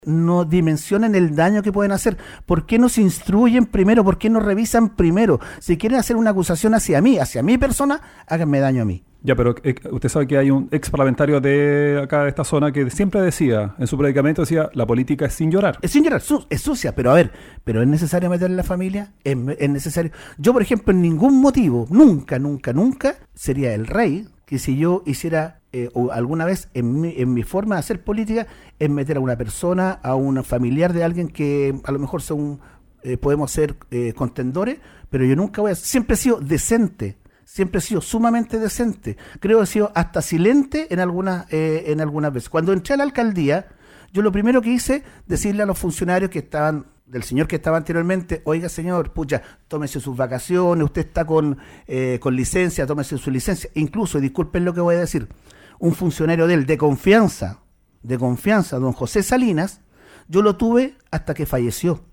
no dimensionen el daño que pueden hacer. ¿Por qué no se instruyen primero? ¿Por qué no revisan primero? Si quieren hacer una acusación hacia mi persona, háganme daño a mí. Ya, pero usted sabe que hay un ex parlamentario de acá de esta zona que siempre decía, en su predicamento decía, la política es sin llorar. Es sin llorar, es sucia, pero a ver, ¿pero es necesario meterle a la familia? ¿Es necesario? Yo, por ejemplo, en ningún motivo, nunca, sería el rey que si yo hiciera, o alguna vez en mi forma de hacer política, es meter a una persona, a un familiar de alguien que a lo mejor podemos ser contendores, pero yo nunca voy a... Siempre he sido decente. Siempre he sido sumamente decente. Creo que he sido hasta silente en algunas veces. Cuando entré a la alcaldía, yo lo primero que hice, decirle a los funcionarios del señor que estaba anteriormente, oiga señor, pucha, tómese sus vacaciones, usted está con licencia, tómese su licencia. Incluso, y disculpen lo que voy a decir, un funcionario de él, de confianza, don José Salinas, yo lo tuve hasta que falleció.